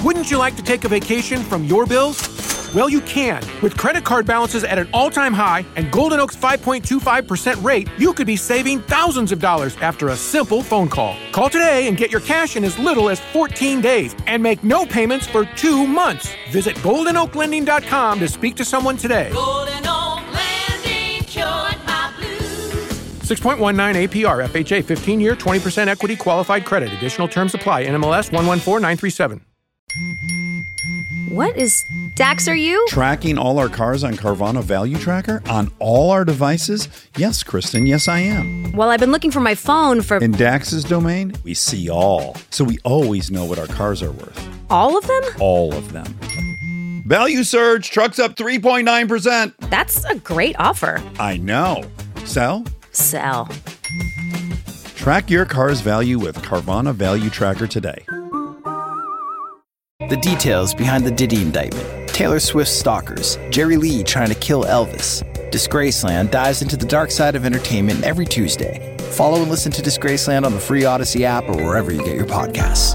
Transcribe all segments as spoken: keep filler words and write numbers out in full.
Wouldn't you like to take a vacation from your bills? Well, you can. With credit card balances at an all-time high and Golden Oak's five point two five percent rate, you could be saving thousands of dollars after a simple phone call. Call today and get your cash in as little as fourteen days and make no payments for two months. Visit golden oak lending dot com to speak to someone today. Golden Oak Lending, cured my blues. six point one nine A P R, F H A, fifteen-year, twenty percent equity qualified credit. Additional terms apply. N M L S one one four nine three seven. What is... Dax, are you? Tracking all our cars on Carvana Value Tracker on all our devices? Yes, Kristen, yes I am. Well, I've been looking for my phone for... In Dax's domain, we see all. So we always know what our cars are worth. All of them? All of them. Value surge, trucks up three point nine percent. That's a great offer. I know. Sell? Sell. Track your car's value with Carvana Value Tracker today. The details behind the Diddy indictment, Taylor Swift's stalkers, Jerry Lee trying to kill Elvis. Disgraceland dives into the dark side of entertainment every Tuesday. Follow and listen to Disgraceland on the free Odyssey app or wherever you get your podcasts.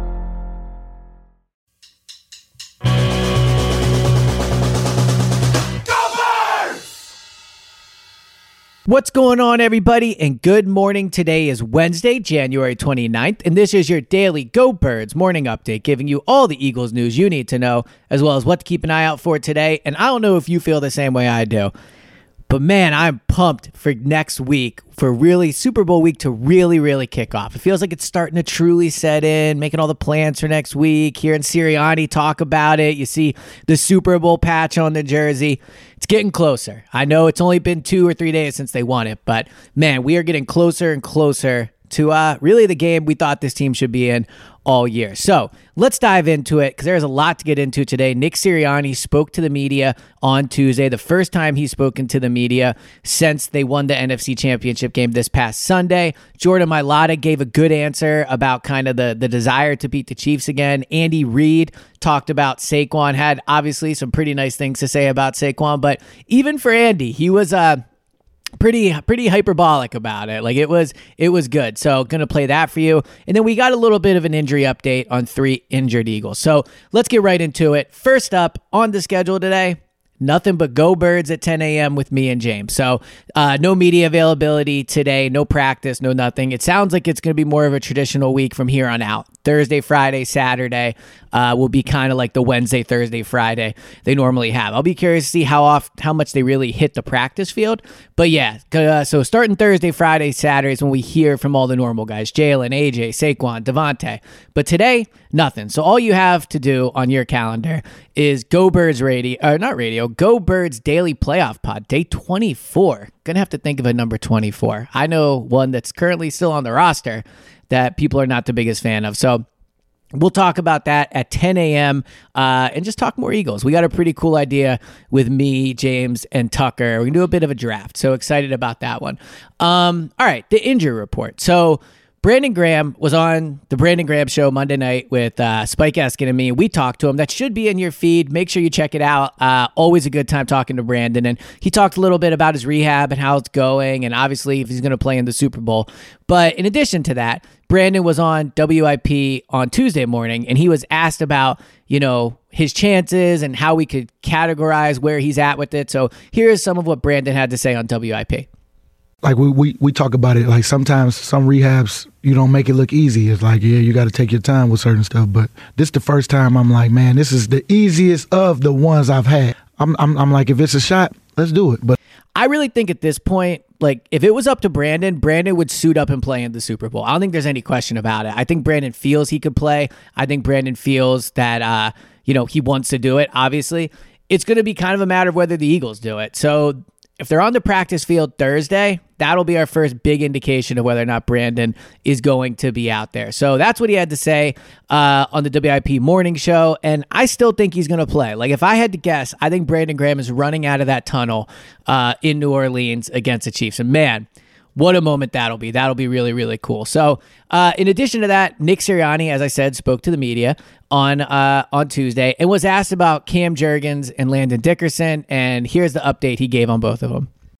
What's going on, everybody, and good morning. Today is Wednesday, January twenty-ninth, and this is your daily Go Birds morning update, giving you all the Eagles news you need to know, as well as what to keep an eye out for today. And I don't know if you feel the same way I do, but man, I'm pumped for next week, for really Super Bowl week to really, really kick off. It feels like it's starting to truly set in, making all the plans for next week. Hearing Sirianni talk about it. You see the Super Bowl patch on the jersey. It's getting closer. I know it's only been two or three days since they won it, but man, we are getting closer and closer to uh, really the game we thought this team should be in all year. So let's dive into it because there's a lot to get into today. Nick Sirianni spoke to the media on Tuesday, the first time he's spoken to the media since they won the N F C Championship game this past Sunday. Jordan Mailata gave a good answer about kind of the, the desire to beat the Chiefs again. Andy Reid talked about Saquon, had obviously some pretty nice things to say about Saquon, but even for Andy, he was... uh pretty pretty hyperbolic about it. Like it was it was good. So gonna play that for you. And then we got a little bit of an injury update on three injured Eagles. So let's get right into it. First up on the schedule today, nothing but Go Birds at ten a.m. with me and James. So uh, no media availability today, no practice, no nothing. It sounds like it's going to be more of a traditional week from here on out. Thursday, Friday, Saturday uh, will be kind of like the Wednesday, Thursday, Friday they normally have. I'll be curious to see how off, how much they really hit the practice field. But yeah, uh, so starting Thursday, Friday, Saturday is when we hear from all the normal guys, Jalen, A J, Saquon, Devontae. But today, nothing. So all you have to do on your calendar is Go Birds radio, or not radio, Go Birds Daily Playoff Pod, day twenty-four. Gonna have to think of a number twenty-four. I know one that's currently still on the roster that people are not the biggest fan of. So we'll talk about that at ten a.m. Uh, and just talk more Eagles. We got a pretty cool idea with me, James, and Tucker. We can do a bit of a draft. So excited about that one. Um, all right, the injury report. So Brandon Graham was on the Brandon Graham Show Monday night with uh, Spike Eskin and me. We talked to him. That should be in your feed. Make sure you check it out. Uh, always a good time talking to Brandon. And he talked a little bit about his rehab and how it's going, and obviously if he's going to play in the Super Bowl. But in addition to that, Brandon was on W I P on Tuesday morning, and he was asked about, you know, his chances and how we could categorize where he's at with it. So here's some of what Brandon had to say on W I P. Like we, we, we talk about it, like sometimes some rehabs, you don't make it look easy. It's like, yeah, you got to take your time with certain stuff. But this the first time I'm like, man, this is the easiest of the ones I've had. I'm, I'm, I'm like, if it's a shot, let's do it. But I really think at this point, like if it was up to Brandon, Brandon would suit up and play in the Super Bowl. I don't think there's any question about it. I think Brandon feels he could play. I think Brandon feels that, uh, you know, he wants to do it. Obviously, it's going to be kind of a matter of whether the Eagles do it. So if they're on the practice field Thursday, that'll be our first big indication of whether or not Brandon is going to be out there. So that's what he had to say uh, on the W I P morning show, and I still think he's going to play. Like, if I had to guess, I think Brandon Graham is running out of that tunnel uh, in New Orleans against the Chiefs. And man, what a moment that'll be. That'll be really, really cool. So uh, in addition to that, Nick Sirianni, as I said, spoke to the media on uh, on Tuesday and was asked about Cam Jurgens and Landon Dickerson, and here's the update he gave on both of them.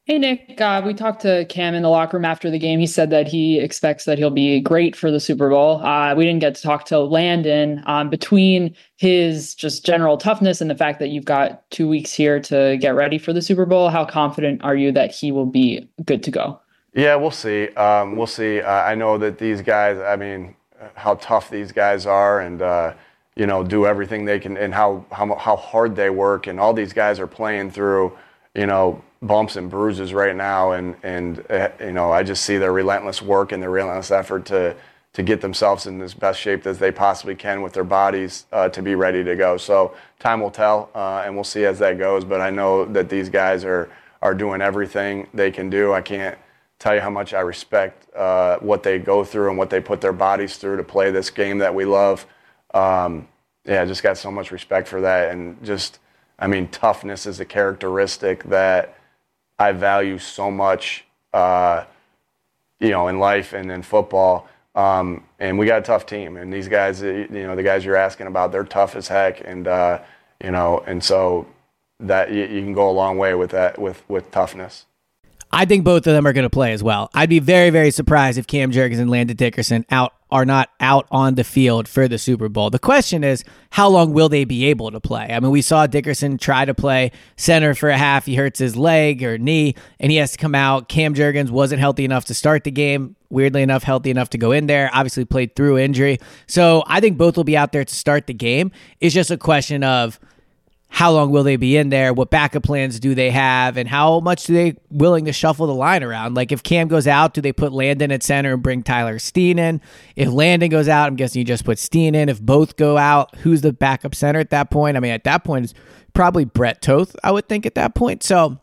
Hey, Nick. Uh, we talked to Cam in the locker room after the game. He said that he expects that he'll be great for the Super Bowl. Uh, we didn't get to talk to Landon. Um, between his just general toughness and the fact that you've got two weeks here to get ready for the Super Bowl, how confident are you that he will be good to go? Yeah, we'll see. Um, we'll see. Uh, I know that these guys, I mean, how tough these guys are and, uh, you know, do everything they can and how, how, how hard they work. And all these guys are playing through, you know, bumps and bruises right now, and and uh, you know, I just see their relentless work and their relentless effort to to get themselves in as best shape as they possibly can with their bodies uh, to be ready to go. So time will tell, uh, and we'll see as that goes. But I know that these guys are are doing everything they can do. I can't tell you how much I respect uh, what they go through and what they put their bodies through to play this game that we love. Um, yeah, I just got so much respect for that, and just, I mean, toughness is a characteristic that I value so much, uh, you know, in life and in football. Um, and we got a tough team. And these guys, you know, the guys you're asking about, they're tough as heck. And, uh, you know, and so that you, you can go a long way with that, with, with toughness. I think both of them are going to play as well. I'd be very, very surprised if Cam Jurgens and Landon Dickerson out are not out on the field for the Super Bowl. The question is, how long will they be able to play? I mean, we saw Dickerson try to play center for a half. He hurts his leg or knee, and he has to come out. Cam Jurgens wasn't healthy enough to start the game. Weirdly enough, healthy enough to go in there. Obviously played through injury. So I think both will be out there to start the game. It's just a question of how long will they be in there? What backup plans do they have? And how much do they willing to shuffle the line around? Like if Cam goes out, do they put Landon at center and bring Tyler Steen in? If Landon goes out, I'm guessing you just put Steen in. If both go out, who's the backup center at that point? I mean, at that point, it's probably Brett Toth, I would think at that point. So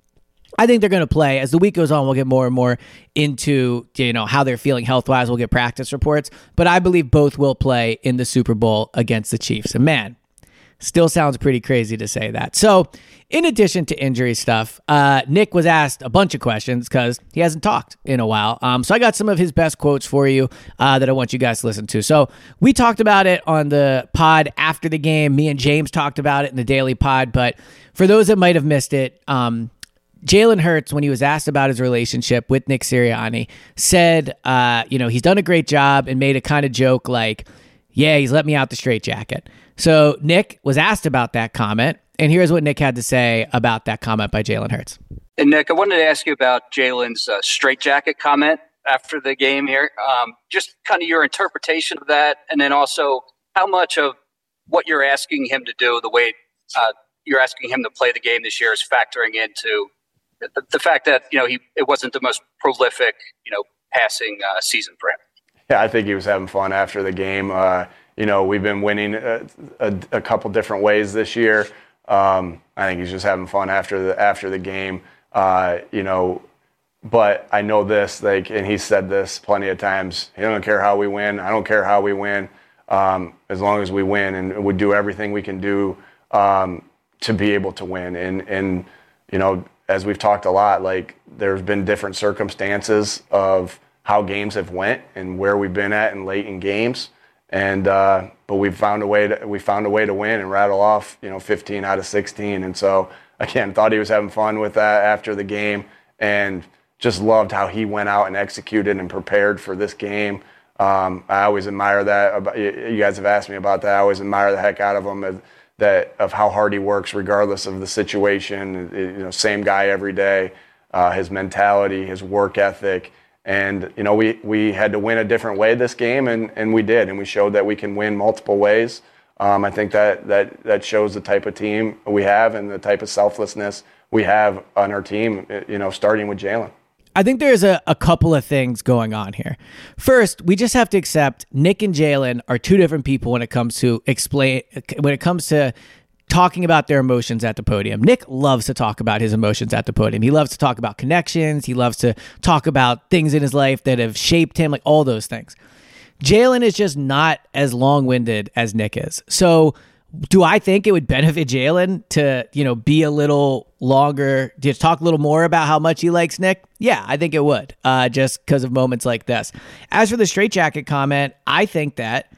I think they're going to play. As the week goes on, we'll get more and more into, you know, how they're feeling health-wise. We'll get practice reports. But I believe both will play in the Super Bowl against the Chiefs. And man, still sounds pretty crazy to say that. So, in addition to injury stuff, uh, Nick was asked a bunch of questions because he hasn't talked in a while. Um, so I got some of his best quotes for you uh, that I want you guys to listen to. So we talked about it on the pod after the game. Me and James talked about it in the daily pod. But for those that might have missed it, um, Jalen Hurts, when he was asked about his relationship with Nick Sirianni, said, uh, you know, he's done a great job and made a kind of joke like, yeah, he's let me out the straitjacket. So Nick was asked about that comment, and here's what Nick had to say about that comment by Jalen Hurts. And Nick, I wanted to ask you about Jalen's uh, straitjacket comment after the game here. Um, just kind of your interpretation of that, and then also how much of what you're asking him to do, the way uh, you're asking him to play the game this year, is factoring into the, the fact that, you know, he it wasn't the most prolific, you know, passing uh, season for him. Yeah, I think he was having fun after the game. Uh, you know, we've been winning a, a, a couple different ways this year. Um, I think he's just having fun after the after the game. Uh, you know, but I know this, like, and he said this plenty of times. He don't care how we win. I don't care how we win, um, as long as we win, and we do everything we can do um, to be able to win. And and you know, as we've talked a lot, like there's been different circumstances of how games have went and where we've been at in late in games, and uh, but we've found a way to we found a way to win and rattle off, you know, fifteen out of sixteen. And so again, thought he was having fun with that after the game, and just loved how he went out and executed and prepared for this game. Um, I always admire that. About, you guys have asked me about that. I always admire the heck out of him, of, that of how hard he works regardless of the situation. You know, same guy every day. Uh, his mentality, his work ethic. And, you know, we, we had to win a different way this game, and, and we did. And we showed that we can win multiple ways. Um, I think that, that, that shows the type of team we have and the type of selflessness we have on our team, you know, starting with Jalen. I think there's a, a couple of things going on here. First, we just have to accept Nick and Jalen are two different people when it comes to explain, when it comes to talking about their emotions at the podium. Nick loves to talk about his emotions at the podium. He loves to talk about connections. He loves to talk about things in his life that have shaped him, like all those things. Jalen is just not as long-winded as Nick is. So do I think it would benefit Jalen to, you know, be a little longer, to talk a little more about how much he likes Nick? Yeah, I think it would, uh, just because of moments like this. As for the straitjacket comment, I think that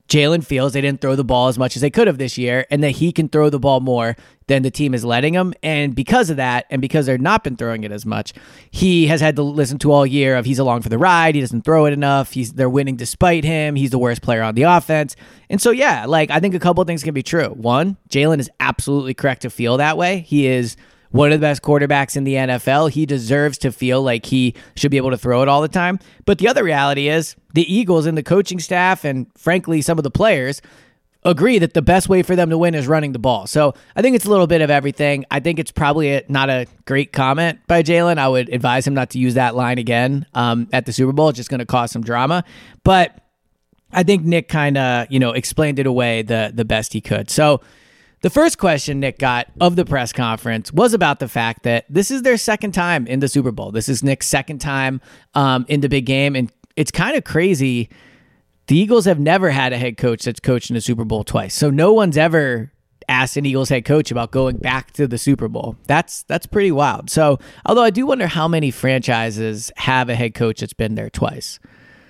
Jalen feels they didn't throw the ball as much as they could have this year, and that he can throw the ball more than the team is letting him. And because of that, and because they're not been throwing it as much, he has had to listen to all year of he's along for the ride. He doesn't throw it enough. He's they're winning despite him. He's the worst player on the offense. And so, yeah, like I think a couple of things can be true. One, Jalen is absolutely correct to feel that way. He is one of the best quarterbacks in the N F L. He deserves to feel like he should be able to throw it all the time. But the other reality is the Eagles and the coaching staff and, frankly, some of the players agree that the best way for them to win is running the ball. So I think it's a little bit of everything. I think it's probably a, not a great comment by Jalen. I would advise him not to use that line again um, at the Super Bowl. It's just going to cause some drama. But I think Nick kind of, you know, explained it away the the best he could. So the first question Nick got of the press conference was about the fact that this is their second time in the Super Bowl. This is Nick's second time um, in the big game, and it's kind of crazy. The Eagles have never had a head coach that's coached in a Super Bowl twice, so no one's ever asked an Eagles head coach about going back to the Super Bowl. That's that's pretty wild. So, although I do wonder how many franchises have a head coach that's been there twice.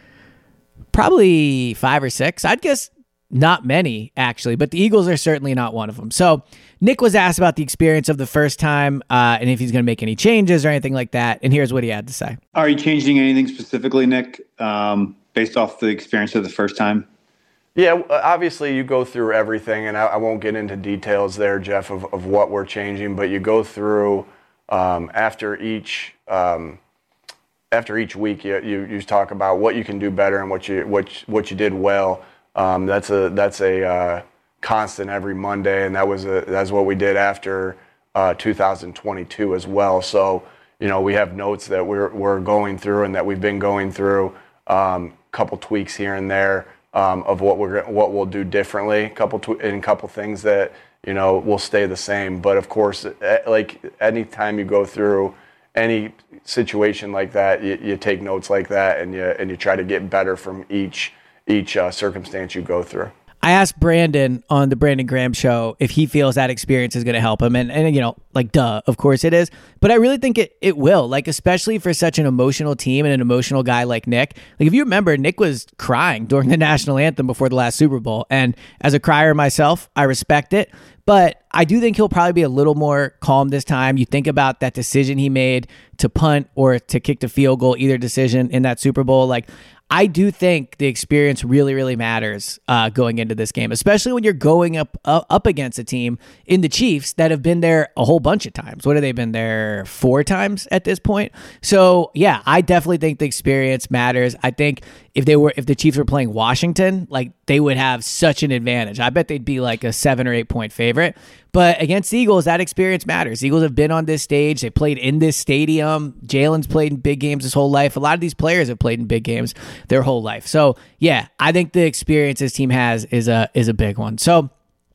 Probably five or six. I'd guess not many, actually, but the Eagles are certainly not one of them. So Nick was asked about the experience of the first time uh, and if he's going to make any changes or anything like that. And here's what he had to say. Are you changing anything specifically, Nick, um, based off the experience of the first time? Yeah, obviously you go through everything, and I, I won't get into details there, Jeff, of, of what we're changing, but you go through um, after each um, after each week, you, you you talk about what you can do better and what you what what you did well. Um, that's a that's a uh, constant every Monday, and that was a, that's what we did after uh, two thousand twenty-two as well. So you know we have notes that we're we're going through and that we've been going through, um, couple tweaks here and there um, of what we're what we'll do differently, couple tw- and couple things that you know will stay the same. But of course, like anytime you go through any situation like that, you, you take notes like that and you and you try to get better from each. each uh, circumstance you go through. I asked Brandon on the Brandon Graham show if he feels that experience is going to help him. And, and, you know, like, duh, of course it is. But I really think it, it will, like, especially for such an emotional team and an emotional guy like Nick. Like, if you remember, Nick was crying during the national anthem before the last Super Bowl. And as a crier myself, I respect it. But I do think he'll probably be a little more calm this time. You think about that decision he made to punt or to kick the field goal, either decision in that Super Bowl. Like, I do think the experience really, really matters uh, going into this game, especially when you're going up uh, up against a team in the Chiefs that have been there a whole bunch of times. What have they been there four times at this point? So yeah, I definitely think the experience matters. I think if they were, if the Chiefs were playing Washington, like they would have such an advantage. I bet they'd be like a seven or eight point favorite. But against the Eagles, that experience matters. The Eagles have been on this stage. They played in this stadium. Jalen's played in big games his whole life. A lot of these players have played in big games their whole life. So yeah, I think the experience this team has is a is a big one. So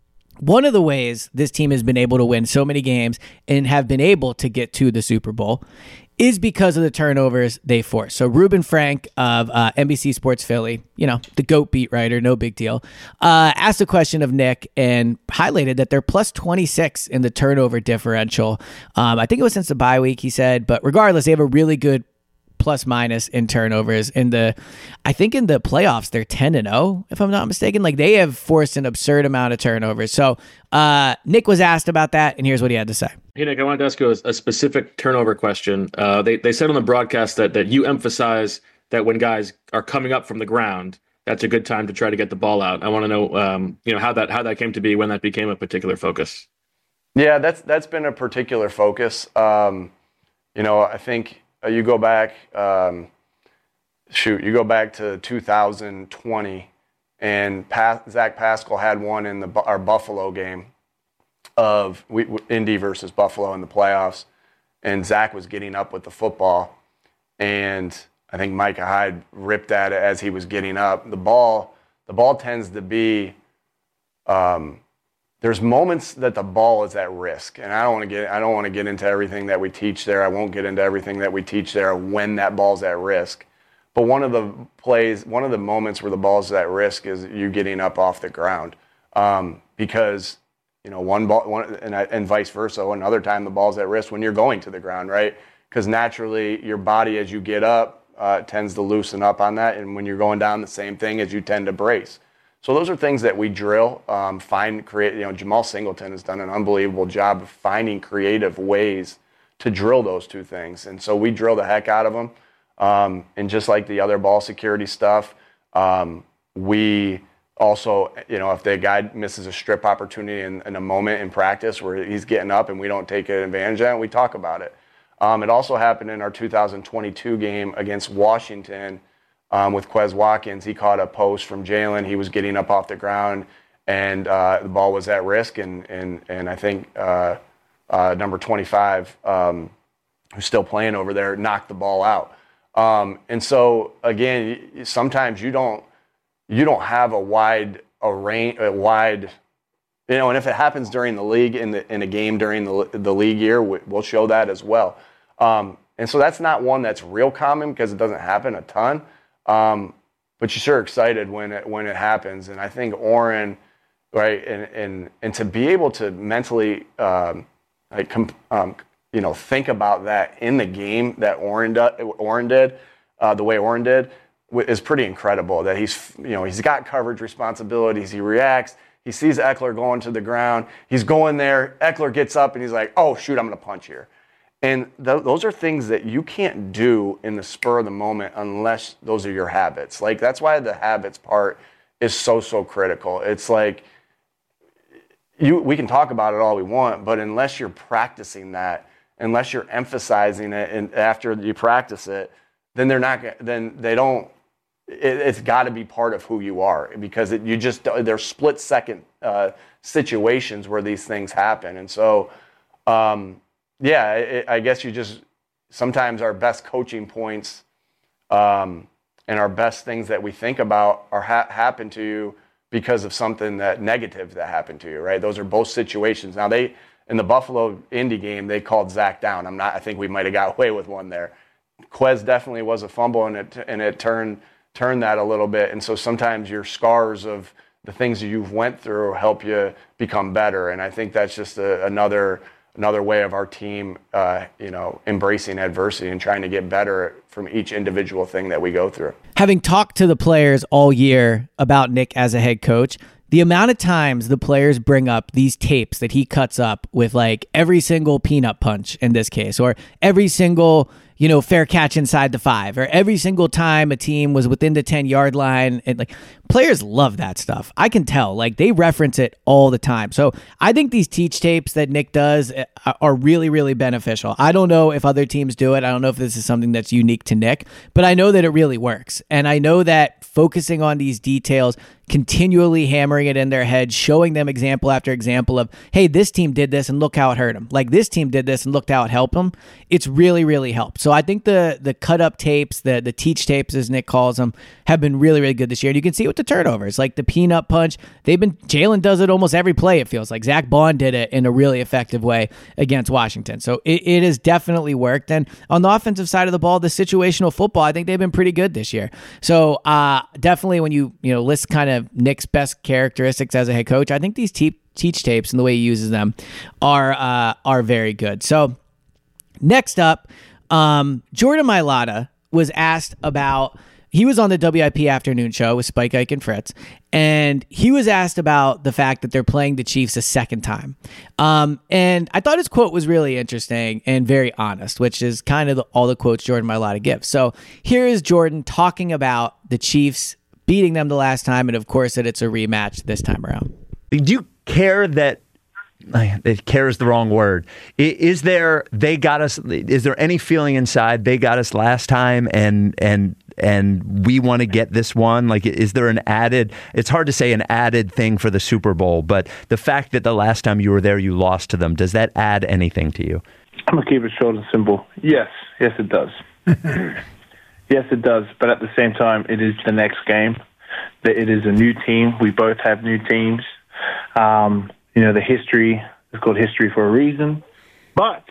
one of the ways this team has been able to win so many games and have been able to get to the Super Bowl is because of the turnovers they force. So Reuben Frank of uh, N B C Sports Philly, you know, the GOAT beat writer, no big deal, uh, asked a question of Nick and highlighted that they're plus twenty-six in the turnover differential. Um, I think it was since the bye week, he said, but regardless, they have a really good plus minus in turnovers. In the, I think in the playoffs, they're ten and oh, if I'm not mistaken. Like they have forced an absurd amount of turnovers. So uh, Nick was asked about that, and here's what he had to say. Hey, Nick, I wanted to ask you a, a specific turnover question. Uh, they, they said on the broadcast that, that you emphasize that when guys are coming up from the ground, that's a good time to try to get the ball out. I want to know, um, you know, how that how that came to be, when that became a particular focus. Yeah, that's that's been a particular focus. Um, you know, I think uh, you go back, um, shoot, you go back to two thousand twenty, and pa- Zach Pascal had one in the our Buffalo game. Of we, Indy versus Buffalo in the playoffs, and Zach was getting up with the football, and I think Micah Hyde ripped at it as he was getting up. The ball, the ball tends to be, um, there's moments that the ball is at risk, and I don't want to get, I don't want to get into everything that we teach there. I won't get into everything that we teach there when that ball's at risk. But one of the plays, one of the moments where the ball's at risk is you getting up off the ground, um, because. You know, one ball, one, and, and vice versa. Another time, the ball's at risk when you're going to the ground, right? Because naturally, your body, as you get up, uh, tends to loosen up on that, and when you're going down, the same thing as you tend to brace. So those are things that we drill, um, find, create. You know, Jamal Singleton has done an unbelievable job of finding creative ways to drill those two things. And so we drill the heck out of them. Um, and just like the other ball security stuff, um, we also, you know, if the guy misses a strip opportunity in, in a moment in practice where he's getting up and we don't take advantage of it, we talk about it. Um, it also happened in our two thousand twenty-two game against Washington. Um, with Quez Watkins, he caught a post from Jalen. He was getting up off the ground, and uh, the ball was at risk. And and and I think uh, uh, number twenty-five, um, who's still playing over there, knocked the ball out. Um, and so again, sometimes you don't you don't have a wide array, a wide, you know. And if it happens during the league in the in a game during the the league year, we'll show that as well. Um, and so that's not one that's real common because it doesn't happen a ton. Um, but you're sure excited when it when it happens, and I think Oren, right, and and and to be able to mentally, um, like, comp, um, you know, think about that in the game that Oren do, Oren did, uh, the way Oren did, is pretty incredible. That he's, you know, he's got coverage responsibilities. He reacts. He sees Eckler going to the ground. He's going there. Eckler gets up and he's like, "Oh shoot, I'm going to punch here." And th- those are things that you can't do in the spur of the moment unless those are your habits. Like, that's why the habits part is so, so critical. It's like, you we can talk about it all we want, but unless you're practicing that, unless you're emphasizing it, and after you practice it, then they're not. Then they don't. It, it's got to be part of who you are, because it, you just they're split second uh, situations where these things happen, and so. Um, Yeah, it, I guess you just sometimes our best coaching points um, and our best things that we think about are ha- happen to you because of something that negative that happened to you, right? Those are both situations. Now they in the Buffalo Indy game they called Zach down. I'm not. I think we might have got away with one there. Quez definitely was a fumble, and it and it turned turned that a little bit. And so sometimes your scars of the things you've went through help you become better. And I think that's just a, another. another way of our team, uh, you know, embracing adversity and trying to get better from each individual thing that we go through. Having talked to the players all year about Nick as a head coach, the amount of times the players bring up these tapes that he cuts up with, like, every single peanut punch in this case, or every single, you know, fair catch inside the five, or every single time a team was within the ten yard line. And like, players love that stuff. I can tell, like, they reference it all the time. So I think these teach tapes that Nick does are really, really beneficial. I don't know if other teams do it. I don't know if this is something that's unique to Nick, but I know that it really works. And I know that focusing on these details, continually hammering it in their head, showing them example after example of, hey, this team did this and look how it hurt them. Like, this team did this and looked how it helped them. It's really, really helped. So I think the the cut up tapes, the the teach tapes, as Nick calls them, have been really, really good this year. And you can see it with the turnovers, like the peanut punch. They've been, Jalen does it almost every play, it feels like. Zach Bond did it in a really effective way against Washington. So it, it has definitely worked. And on the offensive side of the ball, the situational football, I think they've been pretty good this year. So uh, definitely when you, you know, list kind of Nick's best characteristics as a head coach, I think these te- teach tapes and the way he uses them are uh, are very good. So next up, um, Jordan Mailata was asked about, he was on the W I P afternoon show with Spike, Ike, and Fritz, and he was asked about the fact that they're playing the Chiefs a second time. Um, and I thought his quote was really interesting and very honest, which is kind of the, all the quotes Jordan Mailata gives. So here is Jordan talking about the Chiefs beating them the last time, and of course that it's a rematch this time around. Do you care that, care is the wrong word, is there, they got us, is there any feeling inside they got us last time and and and we want to get this one? Like, is there an added, it's hard to say an added thing for the Super Bowl, but the fact that the last time you were there you lost to them, does that add anything to you? I'm going to keep it short and simple. Yes, yes it does. Yes it does, but at the same time it is the next game. It is a new team. We both have new teams. Um, you know, the history is called history for a reason. But,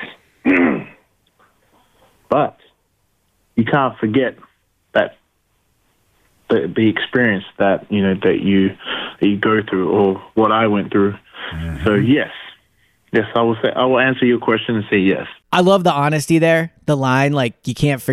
but you can't forget that the, the experience that you know that you that you go through, or what I went through. Mm-hmm. So yes, yes, I will say I will answer your question and say yes. I love the honesty there. The line, like, you can't forget.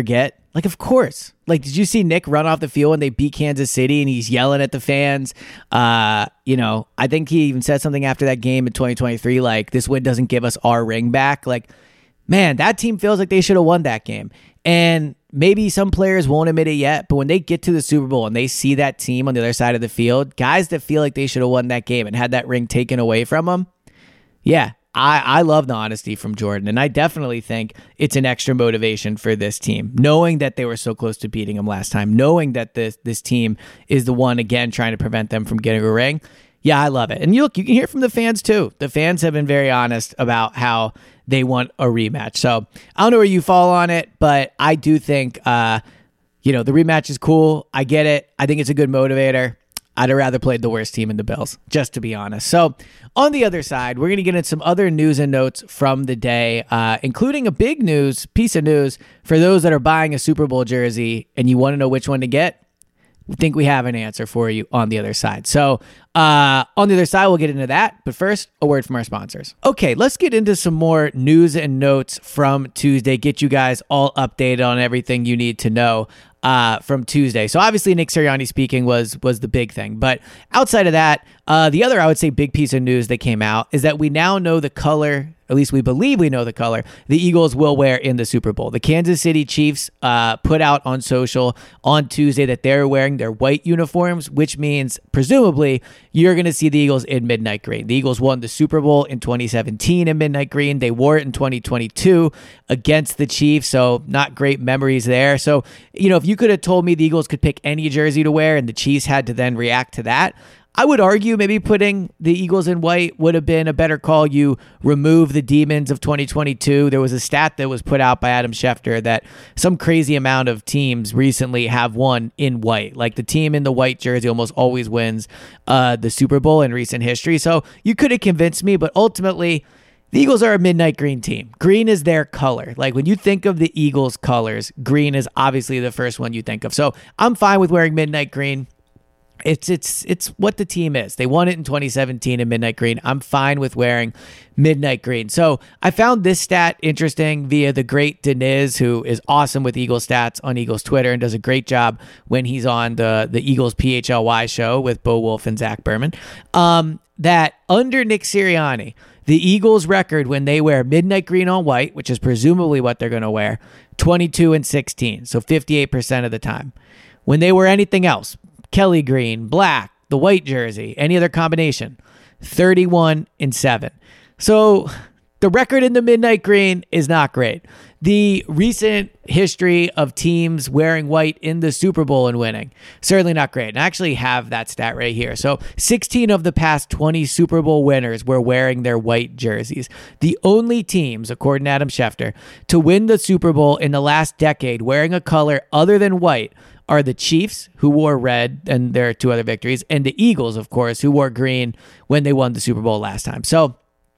Like, of course. Like, did you see Nick run off the field when they beat Kansas City and he's yelling at the fans? Uh, you know, I think he even said something after that game in twenty twenty-three, like, this win doesn't give us our ring back. Like, man, that team feels like they should have won that game. And maybe some players won't admit it yet, but when they get to the Super Bowl and they see that team on the other side of the field, guys that feel like they should have won that game and had that ring taken away from them, yeah, I, I love the honesty from Jordan, and I definitely think it's an extra motivation for this team, knowing that they were so close to beating them last time, knowing that this this team is the one, again, trying to prevent them from getting a ring. Yeah, I love it. And you look, you can hear from the fans, too. The fans have been very honest about how they want a rematch. So I don't know where you fall on it, but I do think, uh, you know, the rematch is cool. I get it. I think it's a good motivator. I'd have rather played the worst team in the Bills, just to be honest. So on the other side, we're going to get into some other news and notes from the day, uh, including a big news, piece of news for those that are buying a Super Bowl jersey and you want to know which one to get. I think we have an answer for you on the other side. So uh, on the other side, we'll get into that. But first, a word from our sponsors. Okay, let's get into some more news and notes from Tuesday. Get you guys all updated on everything you need to know uh, from Tuesday. So obviously, Nick Sirianni speaking was was the big thing. But outside of that, uh, the other, I would say, big piece of news that came out is that we now know the color, at least we believe we know the color, the Eagles will wear in the Super Bowl. The Kansas City Chiefs uh, put out on social on Tuesday that they're wearing their white uniforms, which means presumably you're going to see the Eagles in midnight green. The Eagles won the Super Bowl in twenty seventeen in midnight green. They wore it in twenty twenty-two against the Chiefs, so not great memories there. So, you know, if you could have told me the Eagles could pick any jersey to wear and the Chiefs had to then react to that, I would argue maybe putting the Eagles in white would have been a better call. You remove the demons of twenty twenty-two. There was a stat that was put out by Adam Schefter that some crazy amount of teams recently have won in white. Like the team in the white jersey almost always wins uh, the Super Bowl in recent history. So you could have convinced me, but ultimately the Eagles are a midnight green team. Green is their color. Like when you think of the Eagles colors, green is obviously the first one you think of. So I'm fine with wearing midnight green. It's it's it's what the team is. They won it in twenty seventeen in midnight green. I'm fine with wearing midnight green. So I found this stat interesting via the great Deniz, who is awesome with Eagles stats on Eagles Twitter and does a great job when he's on the, the Eagles P H L Y show with Bo Wolf and Zach Berman. Um, that under Nick Sirianni, the Eagles record when they wear midnight green on white, which is presumably what they're going to wear, twenty-two and sixteen, so fifty-eight percent of the time. When they wear anything else, Kelly green, black, the white jersey, any other combination, thirty-one and seven. So the record in the midnight green is not great. The recent history of teams wearing white in the Super Bowl and winning, certainly not great. And I actually have that stat right here. So sixteen of the past twenty Super Bowl winners were wearing their white jerseys. The only teams, according to Adam Schefter, to win the Super Bowl in the last decade wearing a color other than white are the Chiefs, who wore red, and there are two other victories, and the Eagles, of course, who wore green when they won the Super Bowl last time. So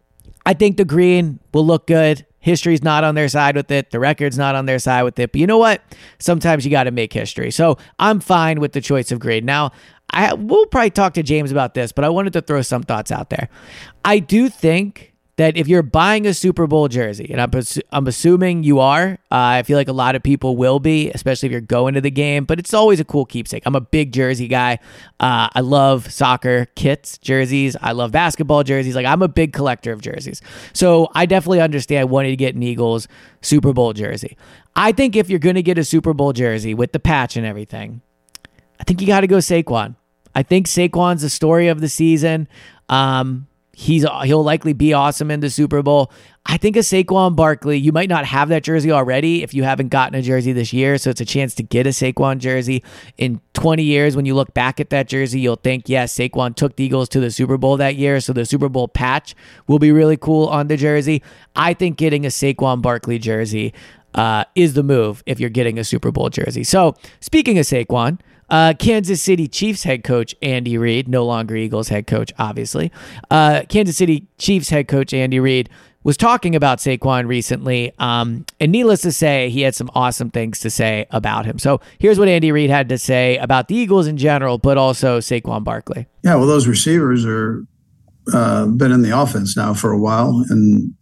I think the green will look good. History's not on their side with it. The record's not on their side with it. But you know what? Sometimes you got to make history. So I'm fine with the choice of green. Now, I we'll probably talk to James about this, but I wanted to throw some thoughts out there. I do think that if you're buying a Super Bowl jersey, and I'm, I'm assuming you are, uh, I feel like a lot of people will be, especially if you're going to the game, but it's always a cool keepsake. I'm a big jersey guy. Uh, I love soccer kits, jerseys. I love basketball jerseys. Like I'm a big collector of jerseys. So I definitely understand wanting to get an Eagles Super Bowl jersey. I think if you're going to get a Super Bowl jersey with the patch and everything, I think you got to go Saquon. I think Saquon's the story of the season. Um, He's he'll likely be awesome in the Super Bowl. I think a Saquon Barkley, you might not have that jersey already if you haven't gotten a jersey this year, so it's a chance to get a Saquon jersey. In twenty years, when you look back at that jersey, you'll think, yes, Saquon took the Eagles to the Super Bowl that year, so the Super Bowl patch will be really cool on the jersey. I think getting a Saquon Barkley jersey uh, is the move if you're getting a Super Bowl jersey. So, speaking of Saquon, Uh, Kansas City Chiefs head coach Andy Reid, no longer Eagles head coach, obviously. Uh, Kansas City Chiefs head coach Andy Reid was talking about Saquon recently, um, and needless to say, he had some awesome things to say about him. So here's what Andy Reid had to say about the Eagles in general, but also Saquon Barkley. Yeah, well, those receivers are uh, been in the offense now for a while, and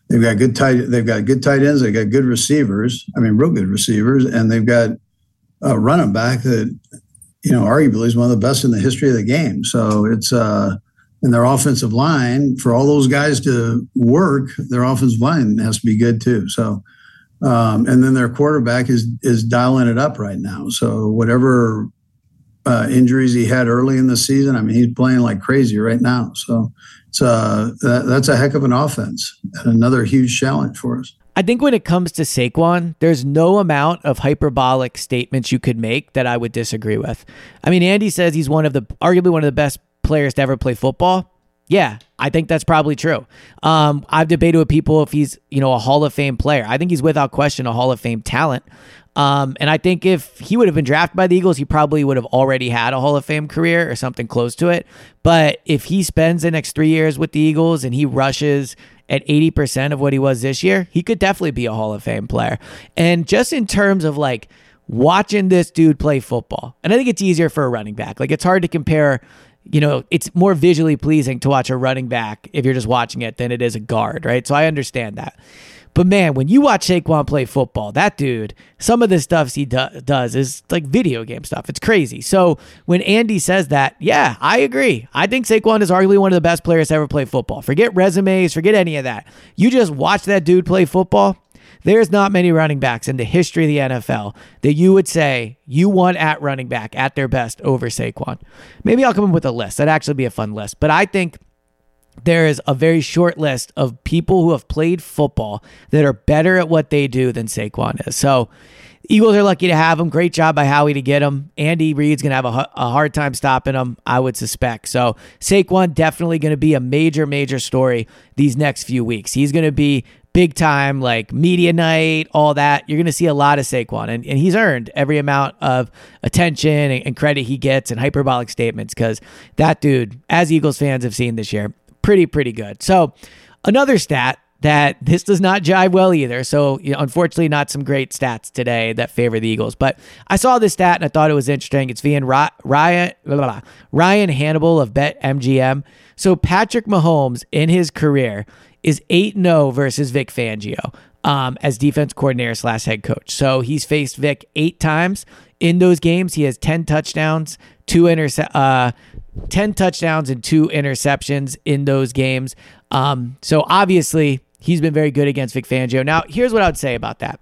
they've got good tight. They've got good tight ends. They've got good receivers. I mean, real good receivers, and they've got a running back that, you know, arguably is one of the best in the history of the game. So it's uh, and their offensive line, for all those guys to work, their offensive line has to be good too. So, um, and then their quarterback is is dialing it up right now. So whatever uh, injuries he had early in the season, I mean, he's playing like crazy right now. So it's uh, that, that's a heck of an offense and another huge challenge for us. I think when it comes to Saquon, there's no amount of hyperbolic statements you could make that I would disagree with. I mean, Andy says he's one of the, arguably one of the best players to ever play football. Yeah, I think that's probably true. Um, I've debated with people if he's, you know, a Hall of Fame player. I think he's without question a Hall of Fame talent. Um, and I think if he would have been drafted by the Eagles, he probably would have already had a Hall of Fame career or something close to it. But if he spends the next three years with the Eagles and he rushes at eighty percent of what he was this year, he could definitely be a Hall of Fame player. And just in terms of like watching this dude play football, and I think it's easier for a running back. Like it's hard to compare, you know, it's more visually pleasing to watch a running back if you're just watching it than it is a guard, right? So I understand that. But man, when you watch Saquon play football, that dude, some of the stuff he do- does is like video game stuff. It's crazy. So when Andy says that, yeah, I agree. I think Saquon is arguably one of the best players to ever play football. Forget resumes, forget any of that. You just watch that dude play football. There's not many running backs in the history of the N F L that you would say you want at running back at their best over Saquon. Maybe I'll come up with a list. That'd actually be a fun list. But I think there is a very short list of people who have played football that are better at what they do than Saquon is. So Eagles are lucky to have him. Great job by Howie to get him. Andy Reid's going to have a, a hard time stopping him, I would suspect. So Saquon definitely going to be a major, major story these next few weeks. He's going to be big time, like media night, all that. You're going to see a lot of Saquon, and, and he's earned every amount of attention and, and credit he gets and hyperbolic statements because that dude, as Eagles fans have seen this year, pretty, pretty good. So another stat that this does not jive well either. So, you know, unfortunately, not some great stats today that favor the Eagles. But I saw this stat and I thought it was interesting. It's via Ryan, blah, blah, blah, Ryan Hannibal of BetMGM. So Patrick Mahomes in his career is eight and oh versus Vic Fangio um, as defense coordinator slash head coach. So he's faced Vic eight times. In those games, he has ten touchdowns, two interce- uh, ten touchdowns and two interceptions in those games. Um, so obviously, he's been very good against Vic Fangio. Now, here's what I would say about that.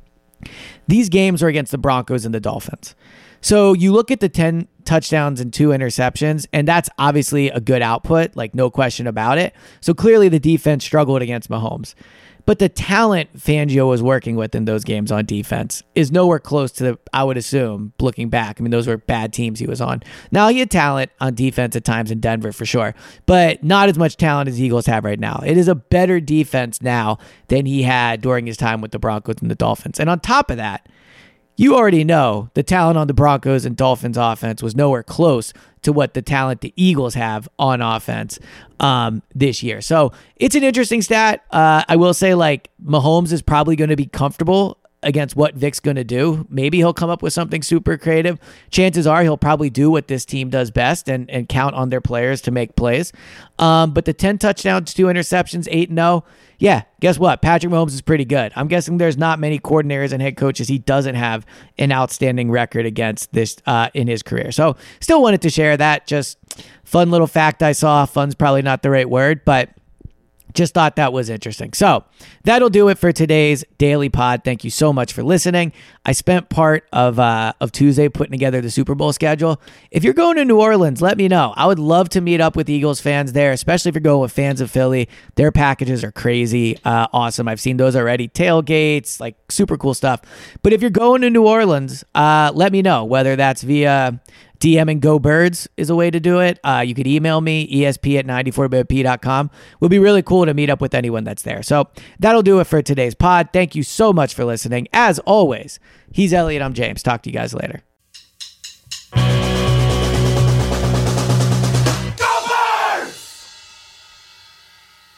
These games are against the Broncos and the Dolphins. So you look at the ten touchdowns and two interceptions, and that's obviously a good output, like no question about it. So clearly the defense struggled against Mahomes. But the talent Fangio was working with in those games on defense is nowhere close to, the, I would assume, looking back. I mean, those were bad teams he was on. Now, he had talent on defense at times in Denver for sure, but not as much talent as the Eagles have right now. It is a better defense now than he had during his time with the Broncos and the Dolphins. And on top of that, you already know the talent on the Broncos and Dolphins offense was nowhere close to what the talent the Eagles have on offense um, this year. So it's an interesting stat. Uh, I will say, like, Mahomes is probably going to be comfortable against what Vic's going to do. Maybe he'll come up with something super creative. Chances are he'll probably do what this team does best and, and count on their players to make plays. Um, but the ten touchdowns, two interceptions, eight and oh, yeah, guess what? Patrick Mahomes is pretty good. I'm guessing there's not many coordinators and head coaches he doesn't have an outstanding record against this uh, in his career. So still wanted to share that. Just fun little fact I saw. Fun's probably not the right word, but just thought that was interesting. So that'll do it for today's Daily Pod. Thank you so much for listening. I spent part of uh, of Tuesday putting together the Super Bowl schedule. If you're going to New Orleans, let me know. I would love to meet up with Eagles fans there, especially if you're going with fans of Philly. Their packages are crazy, uh, awesome. I've seen those already. Tailgates, like super cool stuff. But if you're going to New Orleans, uh, let me know, whether that's via D M and Go Birds is a way to do it. Uh, you could email me, E S P at ninety-four bit p dot com. It would be really cool to meet up with anyone that's there. So that'll do it for today's pod. Thank you so much for listening. As always, he's Elliot. I'm James. Talk to you guys later.